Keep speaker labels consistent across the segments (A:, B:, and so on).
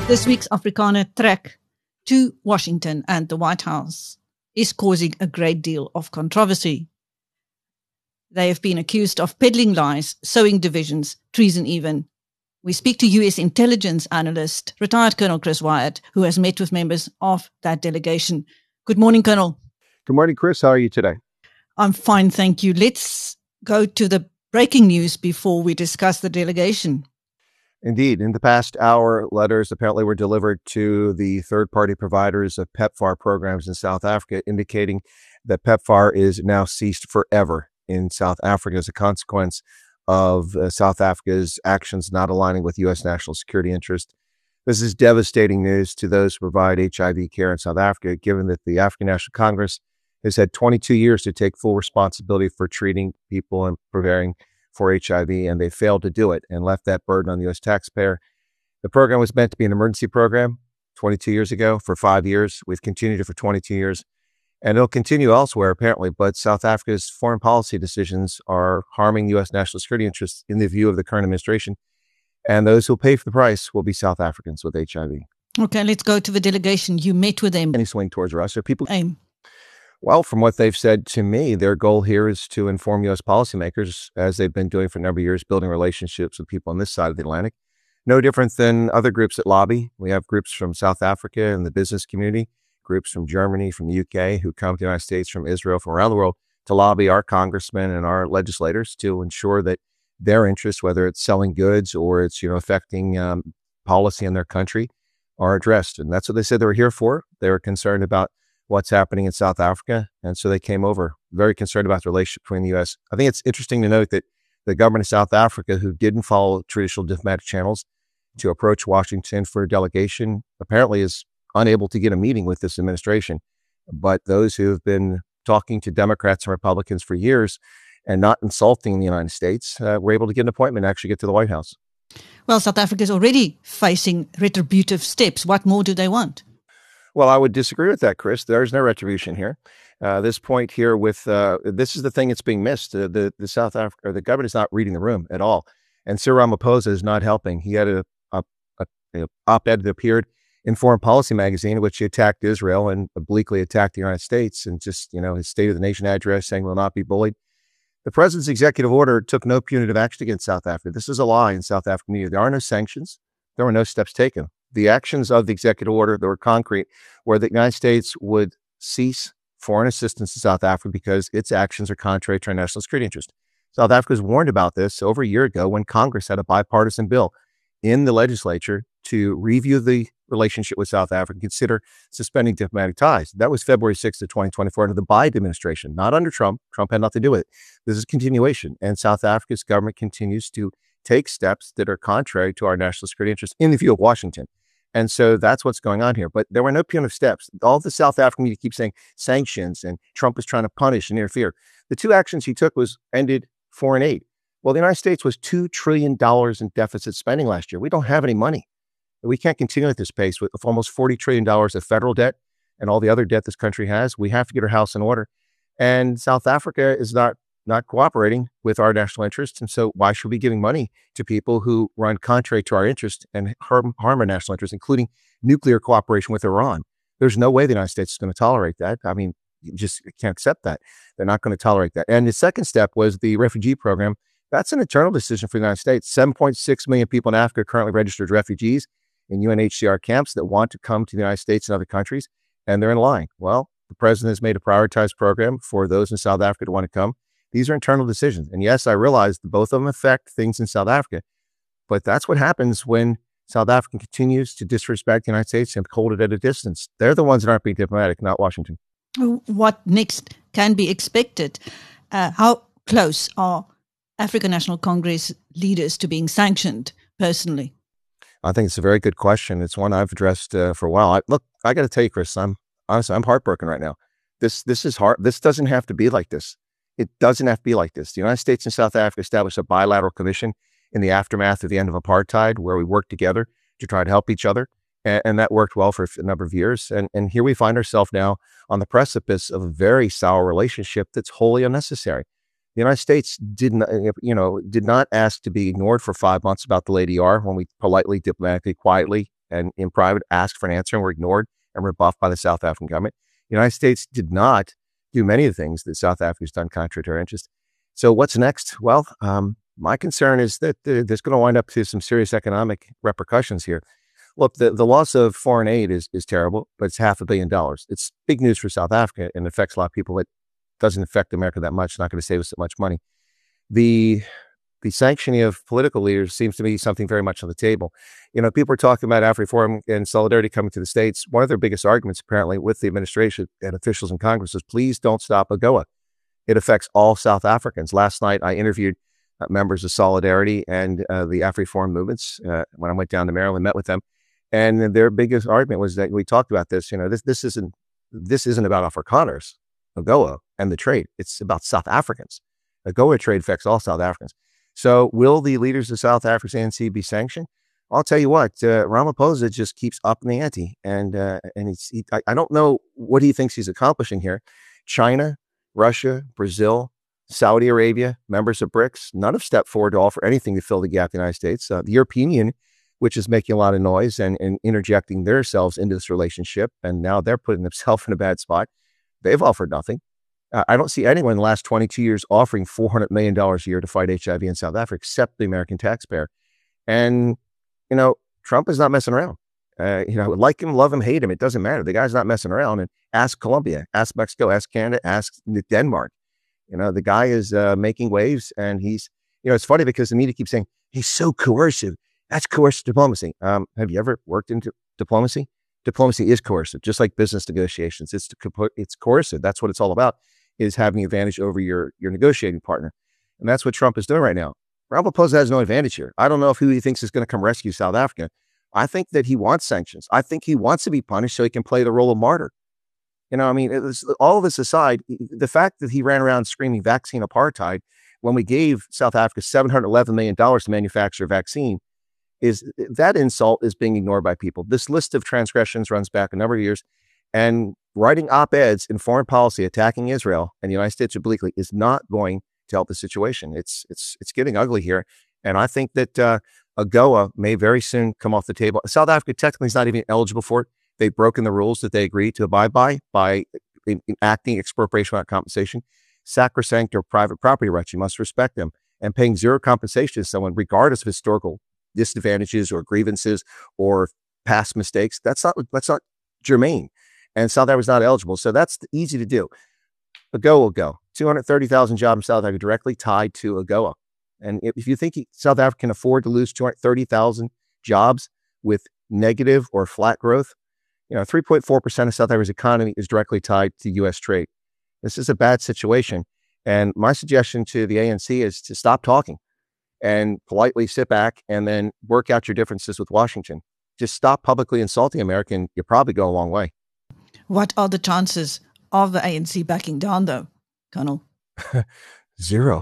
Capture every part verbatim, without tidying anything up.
A: This week's Afrikaner trek to Washington and the White House is causing a great deal of controversy. They have been accused of peddling lies, sowing divisions, treason even. We speak to U S intelligence analyst, retired Colonel Chris Wyatt, who has met with members of that delegation. Good morning, Colonel.
B: Good morning, Chris. How are you today?
A: I'm fine, thank you. Let's go to the breaking news before we discuss the delegation.
B: Indeed. In the past hour, letters apparently were delivered to the third-party providers of PEPFAR programs in South Africa, indicating that PEPFAR is now ceased forever in South Africa as a consequence of uh, South Africa's actions not aligning with U S national security interests. This is devastating news to those who provide H I V care in South Africa, given that the African National Congress has had twenty-two years to take full responsibility for treating people and preparing for H I V, and they failed to do it and left that burden on the U S taxpayer. The program was meant to be an emergency program twenty-two years ago for five years. We've continued it for twenty-two years, and it'll continue elsewhere apparently, but South Africa's foreign policy decisions are harming U S national security interests in the view of the current administration, and those who pay for the price will be South Africans with H I V.
A: Okay, let's go to the delegation. You met with them.
B: Any swing towards Russia? People...
A: Aim.
B: Well, from what they've said to me, their goal here is to inform U S policymakers, as they've been doing for a number of years, building relationships with people on this side of the Atlantic. No different than other groups that lobby. We have groups from South Africa and the business community, groups from Germany, from the U K, who come to the United States, from Israel, from around the world, to lobby our congressmen and our legislators to ensure that their interests, whether it's selling goods or it's, you know, affecting um, policy in their country, are addressed. And that's what they said they were here for. They were concerned about what's happening in South Africa. And so they came over very concerned about the relationship between the U S. I think it's interesting to note that the government of South Africa, who didn't follow traditional diplomatic channels to approach Washington for a delegation, apparently is unable to get a meeting with this administration. But those who have been talking to Democrats and Republicans for years and not insulting the United States uh, were able to get an appointment and actually get to the White House.
A: Well, South Africa is already facing retributive steps. What more do they want?
B: Well, I would disagree with that, Chris. There's no retribution here. Uh, this point here with, uh, this is the thing that's being missed. Uh, the, the South Africa, or the government is not reading the room at all. And Cyril Ramaphosa is not helping. He had a, a, a, a op-ed that appeared in Foreign Policy magazine, in which he attacked Israel and obliquely attacked the United States, and just, you know, his State of the Nation address saying we'll not be bullied. The president's executive order took no punitive action against South Africa. This is a lie in South African media. There are no sanctions. There were no steps taken. The actions of the executive order that were concrete were the United States would cease foreign assistance to South Africa because its actions are contrary to our national security interest. South Africa was warned about this over a year ago when Congress had a bipartisan bill in the legislature to review the relationship with South Africa and consider suspending diplomatic ties. That was February sixth of twenty twenty-four under the Biden administration, not under Trump. Trump had nothing to do with it. This is continuation, and South Africa's government continues to take steps that are contrary to our national security interests in the view of Washington. And so that's what's going on here. But there were no punitive steps. All the South African media keep saying sanctions and Trump is trying to punish and interfere. The two actions he took was ended foreign aid. Well, the United States was two trillion dollars in deficit spending last year. We don't have any money. We can't continue at this pace with almost forty trillion dollars of federal debt and all the other debt this country has. We have to get our house in order. And South Africa is not not cooperating with our national interests. And so why should we be giving money to people who run contrary to our interests and harm, harm our national interests, including nuclear cooperation with Iran? There's no way the United States is going to tolerate that. I mean, you just can't accept that. They're not going to tolerate that. And the second step was the refugee program. That's an internal decision for the United States. seven point six million people in Africa are currently registered refugees in U N H C R camps that want to come to the United States and other countries, and they're in line. Well, the president has made a prioritized program for those in South Africa to want to come. These are internal decisions. And yes, I realize that both of them affect things in South Africa, but that's what happens when South Africa continues to disrespect the United States and hold it at a distance. They're the ones that aren't being diplomatic, not Washington.
A: What next can be expected? Uh, how close are African National Congress leaders to being sanctioned personally?
B: I think it's a very good question. It's one I've addressed uh, for a while. I, look, I got to tell you, Chris, I'm honestly, I'm heartbroken right now. This, this is hard. This doesn't have to be like this. It doesn't have to be like this. The United States and South Africa established a bilateral commission in the aftermath of the end of apartheid, where we worked together to try to help each other. And, and that worked well for a number of years. And, and here we find ourselves now on the precipice of a very sour relationship that's wholly unnecessary. The United States did not, you know, did not ask to be ignored for five months about the Lady R when we politely, diplomatically, quietly and in private asked for an answer and were ignored and rebuffed by the South African government. The United States did not do many of the things that South Africa has done contrary to our interest. So what's next? Well, um, my concern is that uh, there's going to wind up to some serious economic repercussions here. Look, the, the loss of foreign aid is, is terrible, but it's half a billion dollars. It's big news for South Africa and affects a lot of people. It doesn't affect America that much. It's not going to save us that much money. The the sanctioning of political leaders seems to be something very much on the table. You know, people are talking about AfriForum and Solidarity coming to the States. One of their biggest arguments, apparently, with the administration and officials in Congress is, please don't stop AGOA. It affects all South Africans. Last night, I interviewed uh, members of Solidarity and uh, the AfriForum movements uh, when I went down to Maryland, met with them. And their biggest argument was that we talked about this, you know, this this isn't this isn't about Afrikaners, AGOA, and the trade. It's about South Africans. AGOA trade affects all South Africans. So will the leaders of South Africa's A N C be sanctioned? I'll tell you what, uh, Ramaphosa just keeps upping the ante. And uh, and he's, he, I, I don't know what he thinks he's accomplishing here. China, Russia, Brazil, Saudi Arabia, members of BRICS, none have stepped forward to offer anything to fill the gap in the United States. Uh, the European Union, which is making a lot of noise and, and interjecting themselves into this relationship, and now they're putting themselves in a bad spot. They've offered nothing. Uh, I don't see anyone in the last twenty-two years offering four hundred million dollars a year to fight H I V in South Africa, except the American taxpayer. And, you know, Trump is not messing around. Uh, you know, like him, love him, hate him, it doesn't matter. The guy's not messing around. And ask Colombia, ask Mexico, ask Canada, ask Denmark. You know, the guy is uh, making waves, and he's, you know, it's funny because the media keeps saying, he's so coercive. That's coercive diplomacy. Um, have you ever worked into diplomacy? Diplomacy is coercive, just like business negotiations. It's it's coercive. That's what it's all about, is having the advantage over your, your negotiating partner. And that's what Trump is doing right now. Ramaphosa has no advantage here. I don't know if who he thinks is going to come rescue South Africa. I think that he wants sanctions. I think he wants to be punished so he can play the role of martyr. You know, I mean, it was, all of this aside, the fact that he ran around screaming vaccine apartheid when we gave South Africa seven hundred eleven million dollars to manufacture a vaccine, is that insult is being ignored by people. This list of transgressions runs back a number of years, and writing op-eds in foreign policy attacking Israel and the United States obliquely is not going to help the situation. It's it's it's getting ugly here, and I think that uh, AGOA may very soon come off the table. South Africa technically is not even eligible for it. They've broken the rules that they agreed to abide by by enacting expropriation without compensation. Sacrosanct or private property rights, you must respect them, and paying zero compensation to someone regardless of historical disadvantages or grievances or past mistakes. That's not that's not germane. And South Africa was not eligible. So that's easy to do. AGOA will go. two hundred thirty thousand jobs in South Africa directly tied to AGOA. And if you think South Africa can afford to lose two hundred thirty thousand jobs with negative or flat growth, you know, three point four percent of South Africa's economy is directly tied to U S trade. This is a bad situation. And my suggestion to the A N C is to stop talking and politely sit back and then work out your differences with Washington. Just stop publicly insulting America, and you'll probably go a long way.
A: What are the chances of the A N C backing down, though, Colonel?
B: Zero.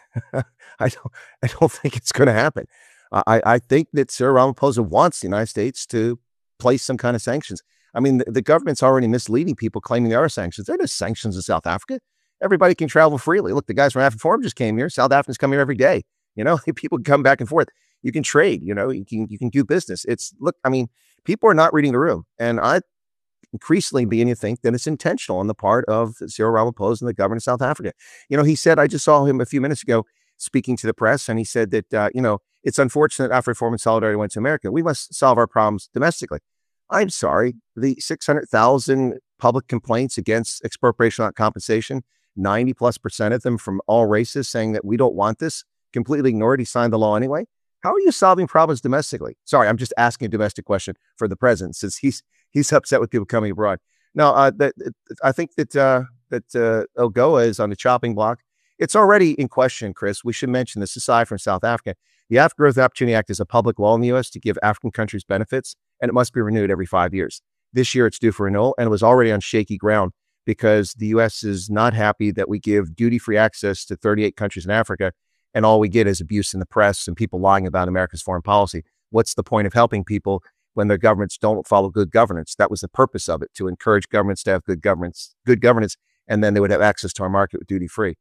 B: I don't. I don't think it's going to happen. I, I think that Sir Ramaphosa wants the United States to place some kind of sanctions. I mean, the, the government's already misleading people, claiming there are sanctions. There are no sanctions in South Africa. Everybody can travel freely. Look, the guys from AfriForum just came here. South Africans come here every day. You know, people come back and forth. You can trade. You know, you can you can do business. It's look. I mean, people are not reading the room, and I increasingly beginning to think that it's intentional on the part of Cyril Ramaphosa and the government of South Africa. You know, he said, I just saw him a few minutes ago speaking to the press, and he said that, uh, you know, it's unfortunate AfriForum and Solidarity went to America. We must solve our problems domestically. I'm sorry, the six hundred thousand public complaints against expropriation without compensation, ninety plus percent of them from all races saying that we don't want this, completely ignored. He signed the law anyway. How are you solving problems domestically? Sorry, I'm just asking a domestic question for the president, since he's he's upset with people coming abroad. No, uh, that, I think that uh, that uh, AGOA is on the chopping block. It's already in question, Chris. We should mention this aside from South Africa. The African Growth Opportunity Act is a public law in the U S to give African countries benefits, and it must be renewed every five years. This year, it's due for renewal, and it was already on shaky ground because the U S is not happy that we give duty-free access to thirty-eight countries in Africa, and all we get is abuse in the press and people lying about America's foreign policy. What's the point of helping people when their governments don't follow good governance? That was the purpose of it, to encourage governments to have good governance, good governance, and then they would have access to our market with duty-free.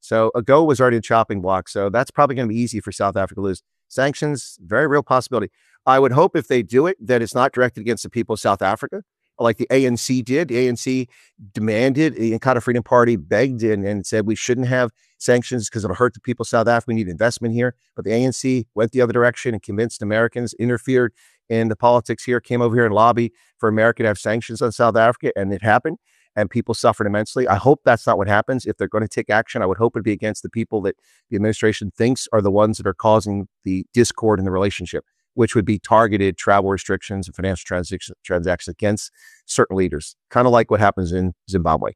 B: So ago was already a chopping block. So that's probably going to be easy for South Africa to lose. Sanctions, very real possibility. I would hope if they do it, that it's not directed against the people of South Africa, like the A N C did. The A N C demanded, the Inkatha Freedom Party begged and, and said we shouldn't have sanctions because it'll hurt the people of South Africa. We need investment here. But the A N C went the other direction and convinced Americans, interfered in the politics here, came over here and lobbied for America to have sanctions on South Africa, and it happened. And people suffered immensely. I hope that's not what happens. If they're going to take action, I would hope it'd be against the people that the administration thinks are the ones that are causing the discord in the relationship, which would be targeted travel restrictions and financial transaction, transactions against certain leaders, kind of like what happens in Zimbabwe.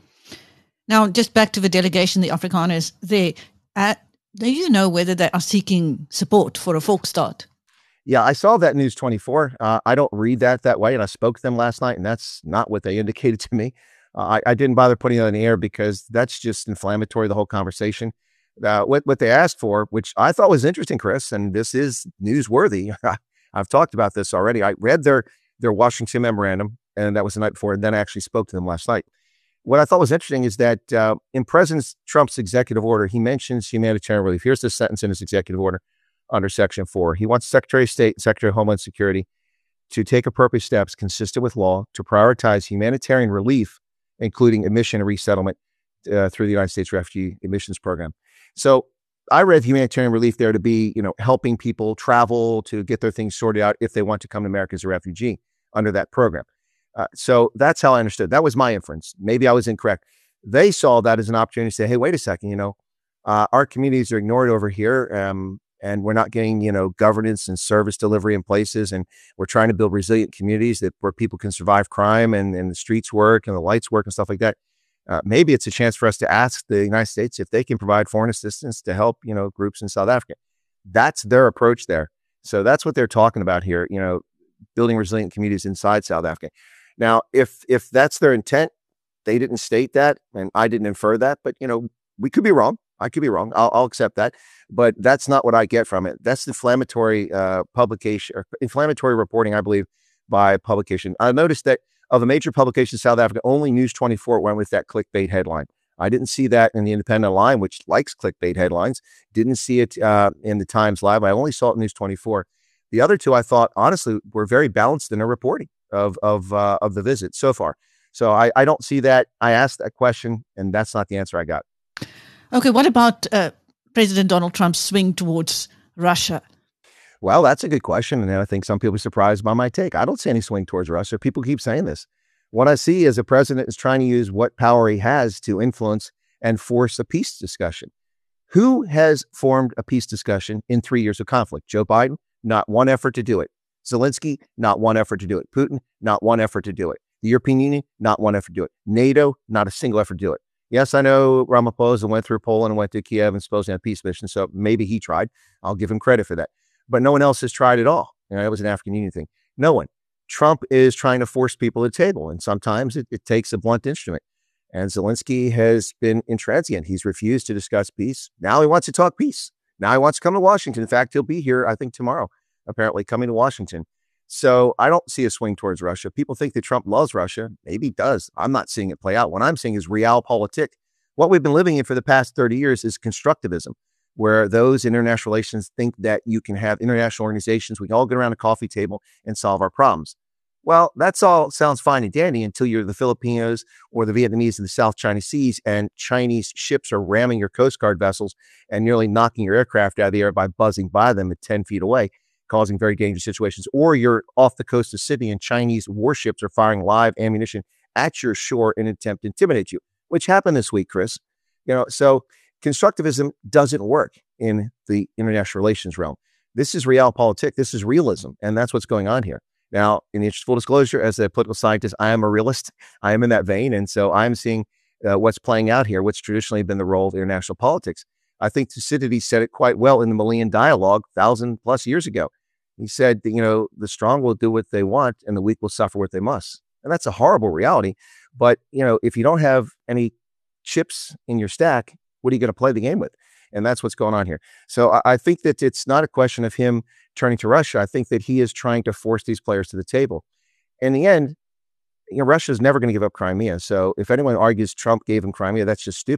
A: Now, just back to the delegation, the Afrikaners there. Uh, do you know whether they are seeking support for a Volksstaat?
B: Yeah, I saw that News twenty-four. Uh, I don't read that that way, and I spoke to them last night, and that's not what they indicated to me. Uh, I, I didn't bother putting it on the air because that's just inflammatory, the whole conversation. Uh, what, what they asked for, which I thought was interesting, Chris, and this is newsworthy. I've talked about this already. I read their, their Washington memorandum, and that was the night before, and then I actually spoke to them last night. What I thought was interesting is that uh, in President Trump's executive order, he mentions humanitarian relief. Here's the sentence in his executive order under Section four. He wants Secretary of State and Secretary of Homeland Security to take appropriate steps consistent with law to prioritize humanitarian relief, including admission and resettlement uh, through the United States Refugee Admissions Program. So I read humanitarian relief there to be, you know, helping people travel to get their things sorted out if they want to come to America as a refugee under that program. Uh, so that's how I understood. That was my inference. Maybe I was incorrect. They saw that as an opportunity to say, hey, wait a second, you know, uh, our communities are ignored over here. Um, and we're not getting, you know, governance and service delivery in places. And we're trying to build resilient communities that where people can survive crime and, and the streets work and the lights work and stuff like that. Uh, maybe it's a chance for us to ask the United States if they can provide foreign assistance to help, you know, groups in South Africa. That's their approach there. So that's what they're talking about here, you know, building resilient communities inside South Africa. Now, if if that's their intent, they didn't state that, and I didn't infer that, but, you know, we could be wrong. I could be wrong. I'll, I'll accept that, but that's not what I get from it. That's inflammatory uh, publication, or inflammatory reporting, I believe, by publication. I noticed that of the major publications in South Africa, only News twenty-four went with that clickbait headline. I didn't see that in the Independent line, which likes clickbait headlines. Didn't see it uh, in the Times Live. I only saw it in News twenty-four. The other two, I thought, honestly, were very balanced in their reporting of of uh, of the visit so far. So I, I don't see that. I asked that question, and that's not the answer I got.
A: Okay, what about uh, President Donald Trump's swing towards Russia?
B: Well, that's a good question, and I think some people are surprised by my take. I don't see any swing towards Russia. People keep saying this. What I see is a president is trying to use what power he has to influence and force a peace discussion. Who has formed a peace discussion in three years of conflict? Joe Biden, not one effort to do it. Zelensky, not one effort to do it. Putin, not one effort to do it. The European Union, not one effort to do it. NATO, not a single effort to do it. Yes, I know Ramaphosa went through Poland and went to Kiev and supposed to have peace mission, so maybe he tried. I'll give him credit for that. But no one else has tried at all. You know, it was an African Union thing. No one. Trump is trying to force people to the table, and sometimes it, it takes a blunt instrument. And Zelensky has been intransigent. He's refused to discuss peace. Now he wants to talk peace. Now he wants to come to Washington. In fact, he'll be here, I think, tomorrow, apparently coming to Washington. So I don't see a swing towards Russia. People think that Trump loves Russia. Maybe he does. I'm not seeing it play out. What I'm seeing is realpolitik. What we've been living in for the past thirty years is constructivism, where those in international relations think that you can have international organizations. We can all get around a coffee table and solve our problems. Well, that's all sounds fine and dandy until you're the Filipinos or the Vietnamese in the South China Seas and Chinese ships are ramming your Coast Guard vessels and nearly knocking your aircraft out of the air by buzzing by them at ten feet away, causing very dangerous situations. Or you're off the coast of Sydney and Chinese warships are firing live ammunition at your shore in an attempt to intimidate you, which happened this week, Chris. You know, so constructivism doesn't work in the international relations realm. This is realpolitik. This is realism. And that's what's going on here. Now, in the interest of full disclosure, as a political scientist, I am a realist. I am in that vein. And so I'm seeing uh, what's playing out here, what's traditionally been the role of international politics. I think Thucydides said it quite well in the Malian dialogue thousand plus years ago. He said, that, you know, the strong will do what they want and the weak will suffer what they must. And that's a horrible reality. But, you know, if you don't have any chips in your stack, what are you going to play the game with? And that's what's going on here. So I, I think that it's not a question of him turning to Russia. I think that he is trying to force these players to the table. In the end, you know, Russia is never going to give up Crimea. So if anyone argues Trump gave him Crimea, that's just stupid.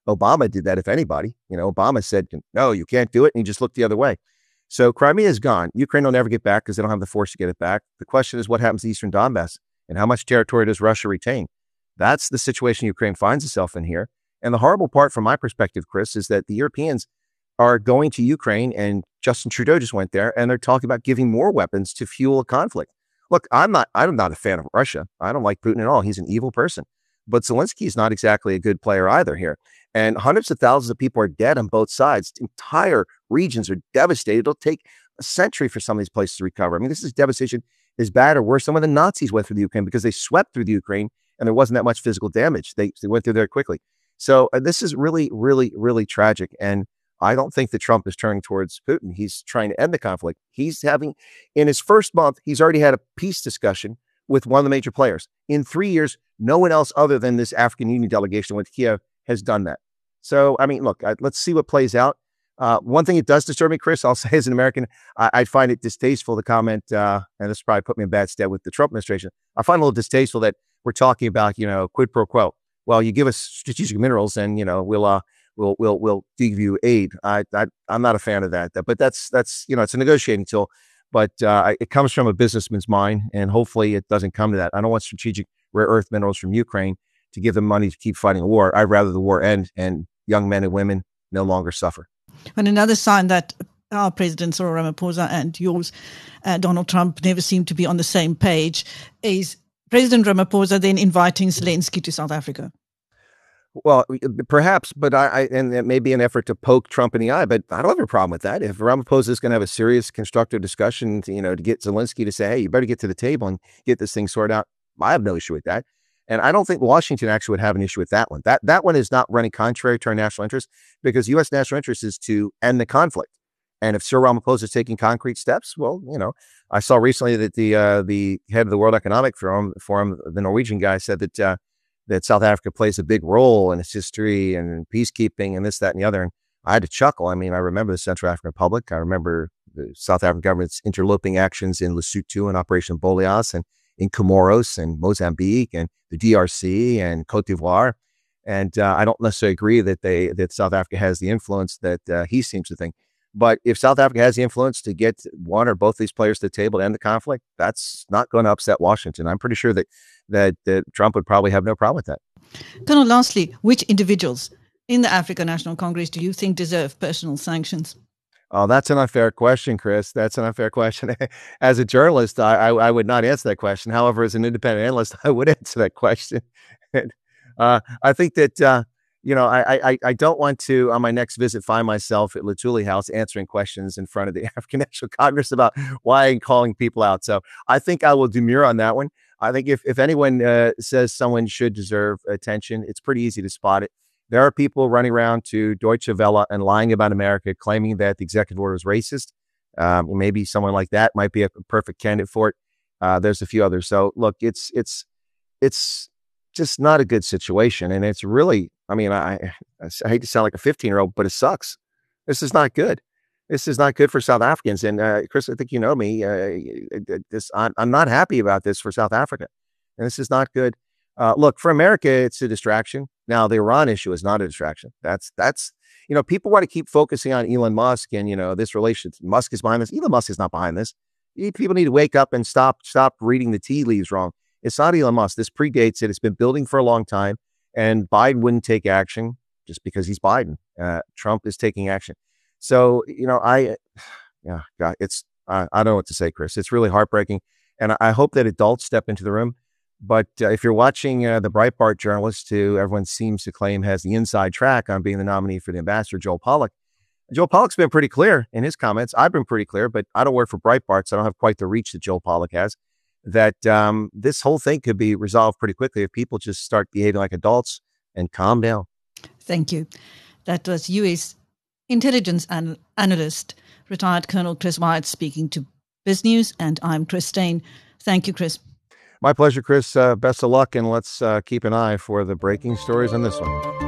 B: Obama did that, if anybody. You know, Obama said, no, you can't do it. And he just looked the other way. So Crimea is gone. Ukraine will never get back because they don't have the force to get it back. The question is, what happens to Eastern Donbass and how much territory does Russia retain? That's the situation Ukraine finds itself in here. And the horrible part from my perspective, Chris, is that the Europeans are going to Ukraine, and Justin Trudeau just went there, and they're talking about giving more weapons to fuel a conflict. Look, I'm not, I'm not a fan of Russia. I don't like Putin at all. He's an evil person. But Zelensky is not exactly a good player either here. And hundreds of thousands of people are dead on both sides. Entire regions are devastated. It'll take a century for some of these places to recover. I mean, this is devastation is bad or worse than when the Nazis went through the Ukraine, because they swept through the Ukraine and there wasn't that much physical damage. They, they went through there quickly. So uh, this is really, really, really tragic. And I don't think that Trump is turning towards Putin. He's trying to end the conflict. He's having, in his first month, he's already had a peace discussion with one of the major players. In three years, no one else other than this African Union delegation with Kiev has done that. So, I mean, look, I, let's see what plays out. Uh, one thing it does disturb me, Chris, I'll say as an American, I, I find it distasteful to comment, uh, and this probably put me in bad stead with the Trump administration. I find it a little distasteful that we're talking about, you know, quid pro quo. Well, you give us strategic minerals and, you know, we'll, uh, we'll, we'll, we'll give you aid. I, I, I'm not a fan of that, but that's, that's, you know, it's a negotiating tool, but uh, it comes from a businessman's mind, and hopefully it doesn't come to that. I don't want strategic rare earth minerals from Ukraine to give them money to keep fighting a war. I'd rather the war end and young men and women no longer suffer.
A: And another sign that our President Cyril Ramaphosa and yours, uh, Donald Trump, never seem to be on the same page is President Ramaphosa then inviting Zelensky to South Africa.
B: Well, perhaps, but I, I and it may be an effort to poke Trump in the eye, but I don't have a problem with that. If Ramaphosa is going to have a serious, constructive discussion, to, you know, to get Zelensky to say, hey, you better get to the table and get this thing sorted out, I have no issue with that. And I don't think Washington actually would have an issue with that one. That that one is not running contrary to our national interest, because U S national interest is to end the conflict. And if Cyril Ramaphosa is taking concrete steps, well, you know, I saw recently that the uh, the head of the World Economic Forum, Forum the Norwegian guy, said that uh, that South Africa plays a big role in its history and peacekeeping and this, that, and the other. And I had to chuckle. I mean, I remember the Central African Republic. I remember the South African government's interloping actions in Lesotho and Operation Boleas, and in Comoros and Mozambique and the D R C and Cote d'Ivoire. And uh, I don't necessarily agree that they that South Africa has the influence that uh, he seems to think. But if South Africa has the influence to get one or both these players to the table to end the conflict, that's not going to upset Washington. I'm pretty sure that, that that Trump would probably have no problem with that.
A: Colonel, lastly, which individuals in the African National Congress do you think deserve personal sanctions?
B: Oh, that's an unfair question, Chris. That's an unfair question. As a journalist, I, I, I would not answer that question. However, as an independent analyst, I would answer that question. uh, I think that, uh, you know, I, I I don't want to, on my next visit, find myself at Lutuli House answering questions in front of the African National Congress about why I'm calling people out. So I think I will demur on that one. I think if, if anyone uh, says someone should deserve attention, it's pretty easy to spot it. There are people running around to Deutsche Welle and lying about America, claiming that the executive order is racist. Um, maybe someone like that might be a perfect candidate for it. Uh, there's a few others. So look, it's it's it's just not a good situation, and it's really. I mean, I, I hate to sound like a fifteen-year-old, but it sucks. This is not good. This is not good for South Africans. And uh, Chris, I think you know me. Uh, this I'm, I'm not happy about this for South Africa, and this is not good. Uh, look, for America, it's a distraction. Now, the Iran issue is not a distraction. That's, that's, you know, people want to keep focusing on Elon Musk and, you know, this relationship. Musk is behind this. Elon Musk is not behind this. People need to wake up and stop, stop reading the tea leaves wrong. It's not Elon Musk. This predates it. It's been building for a long time, and Biden wouldn't take action just because he's Biden. Uh, Trump is taking action. So, you know, I, yeah, God, it's, I, I don't know what to say, Chris. It's really heartbreaking. And I hope that adults step into the room. But uh, if you're watching uh, the Breitbart journalist, who everyone seems to claim has the inside track on being the nominee for the ambassador, Joel Pollak, Joel Pollak's been pretty clear in his comments. I've been pretty clear, but I don't work for Breitbart, so I don't have quite the reach that Joel Pollak has, that um, this whole thing could be resolved pretty quickly if people just start behaving like adults and calm down.
A: Thank you. That was U S intelligence an- analyst, retired Colonel Chris Wyatt, speaking to BizNews, and I'm Chris Stein. Thank you, Chris.
B: My pleasure, Chris. Uh, best of luck, and let's uh, keep an eye for the breaking stories on this one.